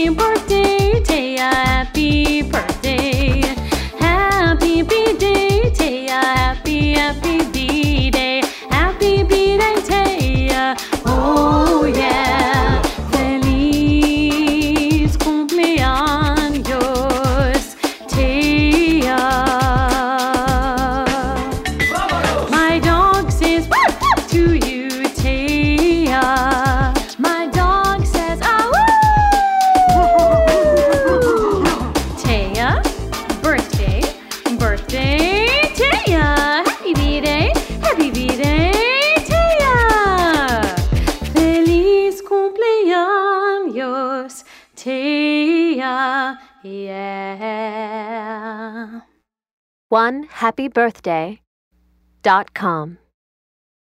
birthday, Taya, happy birthday. Happy B-Day, Taya, happy B-Day. Happy B-Day, Taya, oh yeah. Feliz cumpleaños, Taya. My dog says to you, Taya. My dog says, ah, woo! Taya, birthday, Taya. Happy B-Day, Taya. Feliz cumpleaños, Taya, yeah. OneHappyBirthday.com